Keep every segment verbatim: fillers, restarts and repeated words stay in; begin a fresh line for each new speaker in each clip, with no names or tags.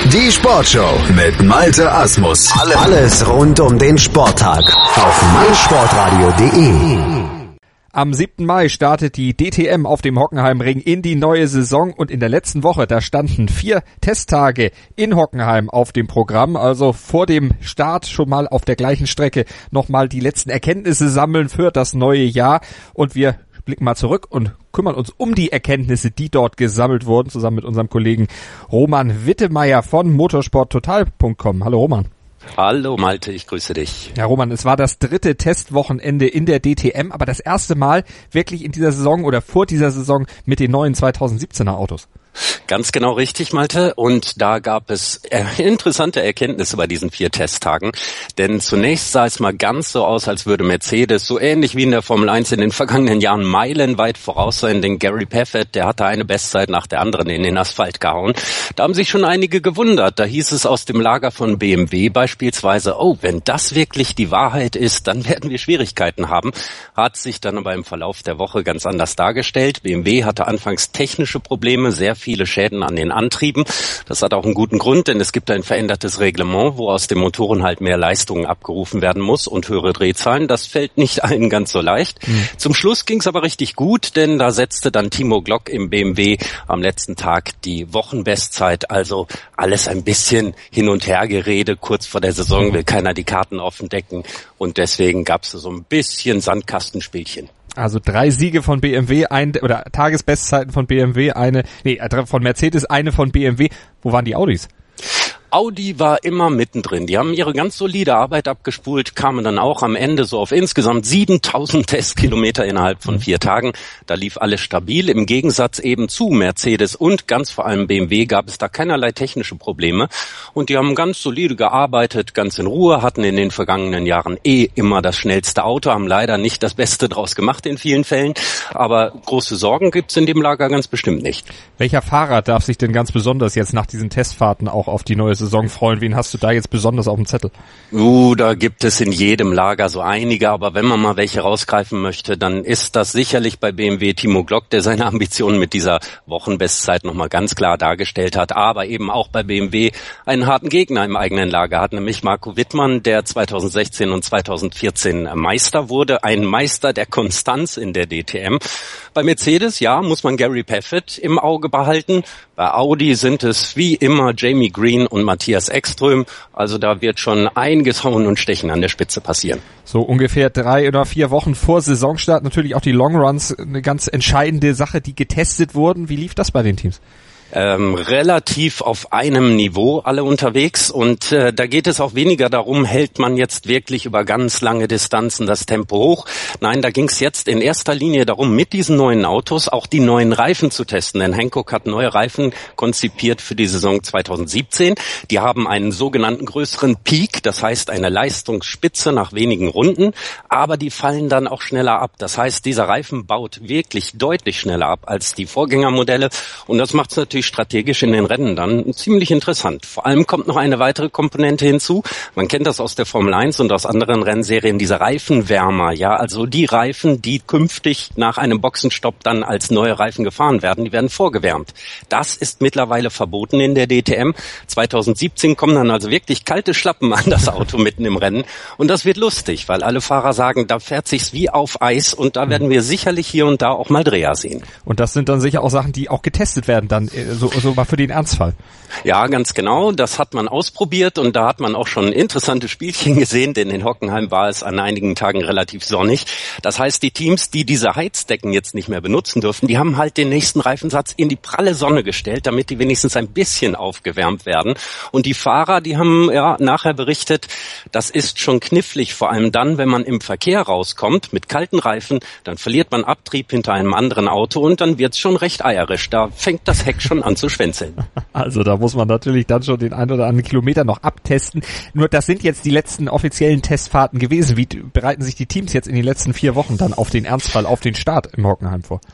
Die Sportshow mit Malte Asmus. Alles rund um den Sporttag auf meinsportradio punkt de.
Am siebten Mai startet die D T M auf dem Hockenheimring in die neue Saison und in der letzten Woche, da standen vier Testtage in Hockenheim auf dem Programm, also vor dem Start schon mal auf der gleichen Strecke nochmal die letzten Erkenntnisse sammeln für das neue Jahr und wir blicken mal zurück und kümmern uns um die Erkenntnisse, die dort gesammelt wurden, zusammen mit unserem Kollegen Roman Wittemeyer von motorsporttotal punkt com. Hallo Roman.
Hallo Malte, ich grüße dich.
Ja Roman, es war das dritte Testwochenende in der D T M, aber das erste Mal wirklich in dieser Saison oder vor dieser Saison mit den neuen zweitausendsiebzehner Autos.
Ganz genau richtig, Malte. Und da gab es interessante Erkenntnisse bei diesen vier Testtagen. Denn zunächst sah es mal ganz so aus, als würde Mercedes so ähnlich wie in der Formel eins in den vergangenen Jahren meilenweit voraus sein. Denn Gary Paffett, der hatte eine Bestzeit nach der anderen in den Asphalt gehauen. Da haben sich schon einige gewundert. Da hieß es aus dem Lager von B M W beispielsweise, oh, wenn das wirklich die Wahrheit ist, dann werden wir Schwierigkeiten haben. Hat sich dann aber im Verlauf der Woche ganz anders dargestellt. B M W hatte anfangs technische Probleme, sehr viel viele Schäden an den Antrieben. Das hat auch einen guten Grund, denn es gibt ein verändertes Reglement, wo aus den Motoren halt mehr Leistung abgerufen werden muss und höhere Drehzahlen. Das fällt nicht allen ganz so leicht. Mhm. Zum Schluss ging es aber richtig gut, denn da setzte dann Timo Glock im B M W am letzten Tag die Wochenbestzeit. Also alles ein bisschen hin und her Gerede. Kurz vor der Saison will keiner die Karten offen decken und deswegen gab es so ein bisschen Sandkastenspielchen.
Also drei Siege von B M W, ein, oder Tagesbestzeiten von B M W, eine, nee, von Mercedes, eine von B M W. Wo waren die Audis?
Audi war immer mittendrin. Die haben ihre ganz solide Arbeit abgespult, kamen dann auch am Ende so auf insgesamt siebentausend Testkilometer innerhalb von vier Tagen. Da lief alles stabil. Im Gegensatz eben zu Mercedes und ganz vor allem B M W gab es da keinerlei technische Probleme. Und die haben ganz solide gearbeitet, ganz in Ruhe, hatten in den vergangenen Jahren eh immer das schnellste Auto, haben leider nicht das Beste draus gemacht in vielen Fällen. Aber große Sorgen gibt's in dem Lager ganz bestimmt nicht.
Welcher Fahrer darf sich denn ganz besonders jetzt nach diesen Testfahrten auch auf die neue Saison freuen? Wen hast du da jetzt besonders auf dem Zettel?
Uh, da gibt es in jedem Lager so einige, aber wenn man mal welche rausgreifen möchte, dann ist das sicherlich bei B M W Timo Glock, der seine Ambitionen mit dieser Wochenbestzeit nochmal ganz klar dargestellt hat, aber eben auch bei B M W einen harten Gegner im eigenen Lager hat, nämlich Marco Wittmann, der zweitausendsechzehn und zweitausendvierzehn Meister wurde, ein Meister der Konstanz in der D T M. Bei Mercedes, ja, muss man Gary Paffett im Auge behalten. Bei Audi sind es wie immer Jamie Green und Matthias Ekström. Also da wird schon einiges Hauen und Stechen an der Spitze passieren.
So ungefähr drei oder vier Wochen vor Saisonstart natürlich auch die Longruns, eine ganz entscheidende Sache, die getestet wurden. Wie lief das bei den Teams?
Ähm, relativ auf einem Niveau alle unterwegs und äh, da geht es auch weniger darum, hält man jetzt wirklich über ganz lange Distanzen das Tempo hoch. Nein, da ging es jetzt in erster Linie darum, mit diesen neuen Autos auch die neuen Reifen zu testen, denn Hankook hat neue Reifen konzipiert für die Saison zweitausendsiebzehn. Die haben einen sogenannten größeren Peak, das heißt eine Leistungsspitze nach wenigen Runden, aber die fallen dann auch schneller ab. Das heißt, dieser Reifen baut wirklich deutlich schneller ab als die Vorgängermodelle und das macht es natürlich strategisch in den Rennen dann ziemlich interessant. Vor allem kommt noch eine weitere Komponente hinzu. Man kennt das aus der Formel eins und aus anderen Rennserien, diese Reifenwärmer, ja, also die Reifen, die künftig nach einem Boxenstopp dann als neue Reifen gefahren werden, die werden vorgewärmt. Das ist mittlerweile verboten in der D T M. zweitausendsiebzehn kommen dann also wirklich kalte Schlappen an das Auto mitten im Rennen und das wird lustig, weil alle Fahrer sagen, da fährt sich's wie auf Eis und da werden wir sicherlich hier und da auch mal Dreher sehen.
Und das sind dann sicher auch Sachen, die auch getestet werden dann So, so mal für den Ernstfall.
Ja, ganz genau. Das hat man ausprobiert und da hat man auch schon interessante Spielchen gesehen, denn in Hockenheim war es an einigen Tagen relativ sonnig. Das heißt, die Teams, die diese Heizdecken jetzt nicht mehr benutzen dürfen, die haben halt den nächsten Reifensatz in die pralle Sonne gestellt, damit die wenigstens ein bisschen aufgewärmt werden. Und die Fahrer, die haben ja nachher berichtet, das ist schon knifflig, vor allem dann, wenn man im Verkehr rauskommt mit kalten Reifen, dann verliert man Abtrieb hinter einem anderen Auto und dann wird's schon recht eierisch. Da fängt das Heck schon an zu schwänzeln.
Also da muss man natürlich dann schon den ein oder anderen Kilometer noch abtesten. Nur das sind jetzt die letzten offiziellen Testfahrten gewesen. Wie bereiten sich die Teams jetzt in den letzten vier Wochen dann auf den Ernstfall, auf den Start im Hockenheim vor?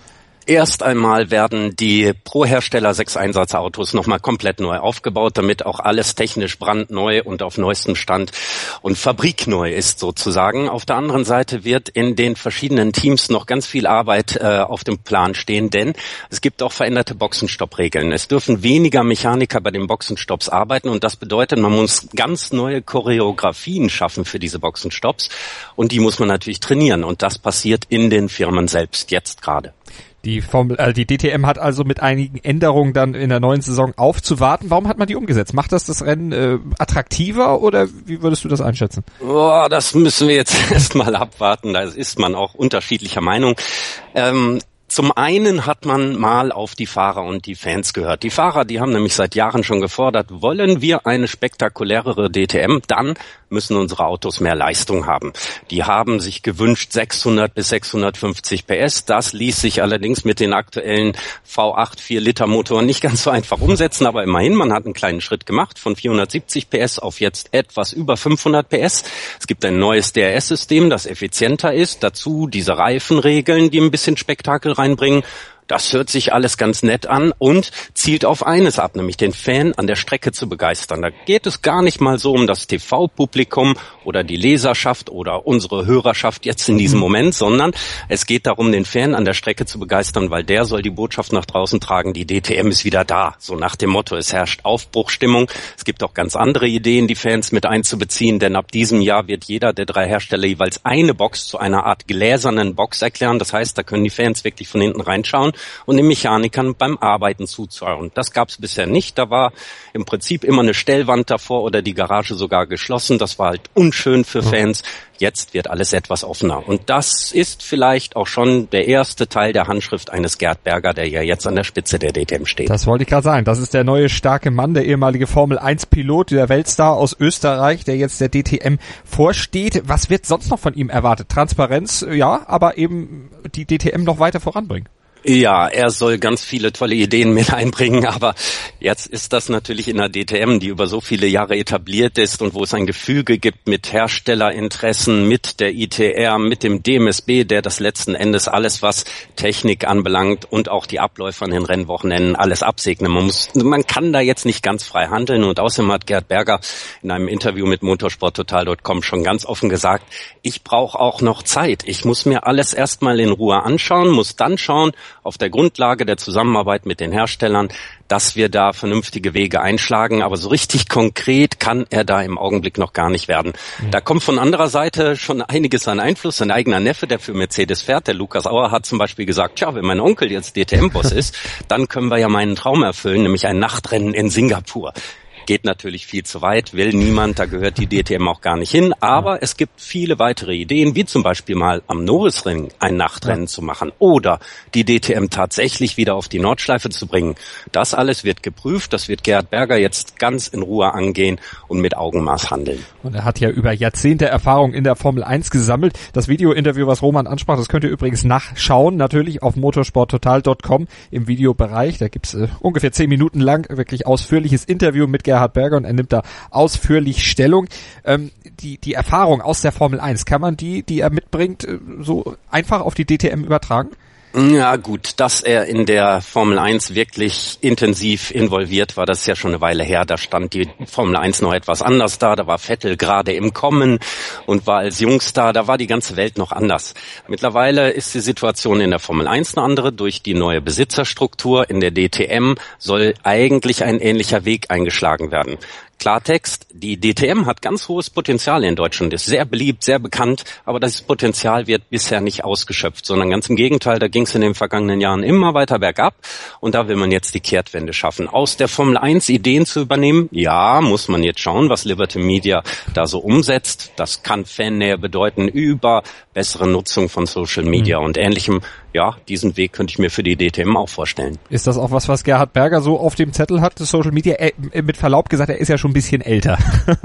Erst einmal werden die pro Hersteller sechs Einsatzautos nochmal komplett neu aufgebaut, damit auch alles technisch brandneu und auf neuestem Stand und fabrikneu ist sozusagen. Auf der anderen Seite wird in den verschiedenen Teams noch ganz viel Arbeit äh, auf dem Plan stehen, denn es gibt auch veränderte Boxenstopp-Regeln. Es dürfen weniger Mechaniker bei den Boxenstopps arbeiten und das bedeutet, man muss ganz neue Choreografien schaffen für diese Boxenstopps und die muss man natürlich trainieren und das passiert in den Firmen selbst jetzt gerade.
Die Formel, äh, die D T M hat also mit einigen Änderungen dann in der neuen Saison aufzuwarten. Warum hat man die umgesetzt? Macht das das Rennen äh, attraktiver oder wie würdest du das einschätzen?
Oh, das müssen wir jetzt erstmal abwarten. Da ist man auch unterschiedlicher Meinung. Ähm, Zum einen hat man mal auf die Fahrer und die Fans gehört. Die Fahrer, die haben nämlich seit Jahren schon gefordert, wollen wir eine spektakulärere D T M, dann müssen unsere Autos mehr Leistung haben. Die haben sich gewünscht sechshundert bis sechshundertfünfzig P S. Das ließ sich allerdings mit den aktuellen V acht vier Liter Motoren nicht ganz so einfach umsetzen, aber immerhin, man hat einen kleinen Schritt gemacht von vierhundertsiebzig P S auf jetzt etwas über fünfhundert P S. Es gibt ein neues D R S-System, das effizienter ist. Dazu diese Reifenregeln, die ein bisschen Spektakel reinbringen. Das hört sich alles ganz nett an und zielt auf eines ab, nämlich den Fan an der Strecke zu begeistern. Da geht es gar nicht mal so um das T V-Publikum oder die Leserschaft oder unsere Hörerschaft jetzt in diesem Moment, sondern es geht darum, den Fan an der Strecke zu begeistern, weil der soll die Botschaft nach draußen tragen, die D T M ist wieder da. So nach dem Motto, es herrscht Aufbruchstimmung. Es gibt auch ganz andere Ideen, die Fans mit einzubeziehen, denn ab diesem Jahr wird jeder der drei Hersteller jeweils eine Box zu einer Art gläsernen Box erklären. Das heißt, da können die Fans wirklich von hinten reinschauen und den Mechanikern beim Arbeiten zuzuhören. Das gab es bisher nicht. Da war im Prinzip immer eine Stellwand davor oder die Garage sogar geschlossen. Das war halt unschön für Fans. Jetzt wird alles etwas offener. Und das ist vielleicht auch schon der erste Teil der Handschrift eines Gerd Berger, der ja jetzt an der Spitze der D T M steht.
Das wollte ich gerade sagen. Das ist der neue starke Mann, der ehemalige Formel eins Pilot, der Weltstar aus Österreich, der jetzt der D T M vorsteht. Was wird sonst noch von ihm erwartet? Transparenz, ja, aber eben die D T M noch weiter voranbringen.
Ja, er soll ganz viele tolle Ideen mit einbringen, aber jetzt ist das natürlich in der D T M, die über so viele Jahre etabliert ist und wo es ein Gefüge gibt mit Herstellerinteressen, mit der I T R, mit dem D M S B, der das letzten Endes alles, was Technik anbelangt und auch die Abläufe an den Rennwochenenden alles absegnen. Man muss, man kann da jetzt nicht ganz frei handeln und außerdem hat Gerd Berger in einem Interview mit motorsporttotal Punkt com schon ganz offen gesagt, ich brauche auch noch Zeit. Ich muss mir alles erstmal in Ruhe anschauen, muss dann schauen, auf der Grundlage der Zusammenarbeit mit den Herstellern, dass wir da vernünftige Wege einschlagen. Aber so richtig konkret kann er da im Augenblick noch gar nicht werden. Mhm. Da kommt von anderer Seite schon einiges an Einfluss. Sein eigener Neffe, der für Mercedes fährt, der Lukas Auer, hat zum Beispiel gesagt, tja, wenn mein Onkel jetzt D T M-Boss ist, dann können wir ja meinen Traum erfüllen, nämlich ein Nachtrennen in Singapur. Geht natürlich viel zu weit, will niemand, da gehört die D T M auch gar nicht hin. Aber es gibt viele weitere Ideen, wie zum Beispiel mal am Norrisring ein Nachtrennen ja. zu machen oder die D T M tatsächlich wieder auf die Nordschleife zu bringen. Das alles wird geprüft, das wird Gerd Berger jetzt ganz in Ruhe angehen und mit Augenmaß handeln.
Und er hat ja über Jahrzehnte Erfahrung in der Formel eins gesammelt. Das Video-Interview, was Roman ansprach, das könnt ihr übrigens nachschauen, natürlich auf motorsporttotal Punkt com im Videobereich. Da gibt's äh, ungefähr zehn Minuten lang wirklich ausführliches Interview mit Gerd Gerhard Berger und er nimmt da ausführlich Stellung. Ähm, die, die Erfahrung aus der Formel eins, kann man die, die er mitbringt, so einfach auf die D T M übertragen?
Ja gut, dass er in der Formel eins wirklich intensiv involviert war, das ist ja schon eine Weile her. Da stand die Formel eins noch etwas anders da, da war Vettel gerade im Kommen und war als Jungstar, da war die ganze Welt noch anders. Mittlerweile ist die Situation in der Formel eins eine andere durch die neue Besitzerstruktur. In der D T M soll eigentlich ein ähnlicher Weg eingeschlagen werden. Klartext, die D T M hat ganz hohes Potenzial in Deutschland, ist sehr beliebt, sehr bekannt, aber das Potenzial wird bisher nicht ausgeschöpft, sondern ganz im Gegenteil, da ging es in den vergangenen Jahren immer weiter bergab und da will man jetzt die Kehrtwende schaffen. Aus der Formel eins Ideen zu übernehmen, ja, muss man jetzt schauen, was Liberty Media da so umsetzt. Das kann Fannähe bedeuten über bessere Nutzung von Social Media mhm. und Ähnlichem. Ja, diesen Weg könnte ich mir für die D T M auch vorstellen.
Ist das auch was, was Gerhard Berger so auf dem Zettel hat, Social Media? Äh, mit Verlaub gesagt, er ist ja schon ein bisschen älter.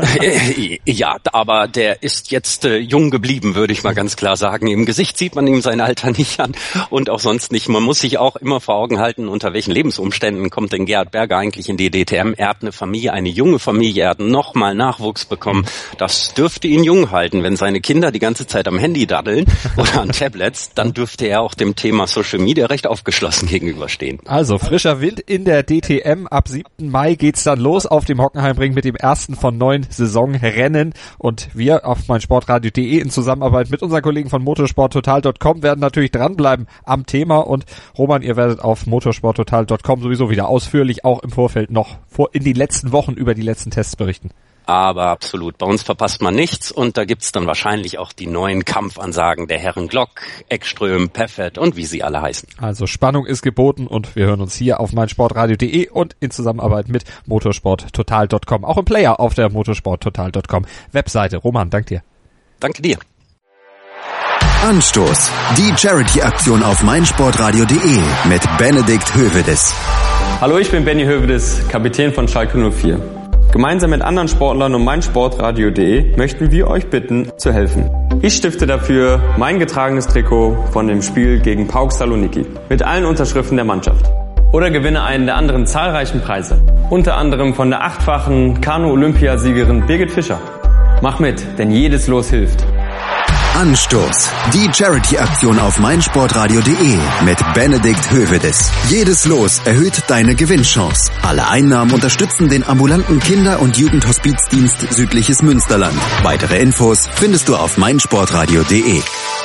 Ja, aber der ist jetzt äh, jung geblieben, würde ich mal ganz klar sagen. Im Gesicht sieht man ihm sein Alter nicht an und auch sonst nicht. Man muss sich auch immer vor Augen halten, unter welchen Lebensumständen kommt denn Gerhard Berger eigentlich in die D T M. Er hat eine Familie, eine junge Familie, er hat nochmal Nachwuchs bekommen. Das dürfte ihn jung halten. Wenn seine Kinder die ganze Zeit am Handy daddeln oder an Tablets, dann dürfte er auch dem Thema Social Media recht aufgeschlossen gegenüberstehen.
Also frischer Wind in der D T M. Ab siebten Mai geht's dann los auf dem Hockenheimring mit dem ersten von neun Saisonrennen. Und wir auf meinsportradio punkt de in Zusammenarbeit mit unseren Kollegen von motorsporttotal punkt com werden natürlich dranbleiben am Thema. Und Roman, ihr werdet auf motorsporttotal punkt com sowieso wieder ausführlich auch im Vorfeld noch vor in den letzten Wochen über die letzten Tests berichten.
Aber absolut, bei uns verpasst man nichts und da gibt's dann wahrscheinlich auch die neuen Kampfansagen der Herren Glock, Ekström, Peffert und wie sie alle heißen.
Also Spannung ist geboten und wir hören uns hier auf meinsportradio punkt de und in Zusammenarbeit mit motorsporttotal punkt com, auch im Player auf der motorsporttotal punkt com Webseite. Roman, dank dir.
Danke dir.
Anstoß, die Charity-Aktion auf meinsportradio punkt de mit Benedikt Hövedes.
Hallo, ich bin Benny Hövedes, Kapitän von Schalke null vier. Gemeinsam mit anderen Sportlern und meinsportradio punkt de möchten wir euch bitten, zu helfen. Ich stifte dafür mein getragenes Trikot von dem Spiel gegen PAOK Saloniki mit allen Unterschriften der Mannschaft. Oder gewinne einen der anderen zahlreichen Preise. Unter anderem von der achtfachen Kanu-Olympiasiegerin Birgit Fischer. Mach mit, denn jedes Los hilft.
Anstoß, die Charity-Aktion auf meinsportradio punkt de mit Benedikt Hövedes. Jedes Los erhöht deine Gewinnchance. Alle Einnahmen unterstützen den ambulanten Kinder- und Jugendhospizdienst Südliches Münsterland. Weitere Infos findest du auf meinsportradio punkt de.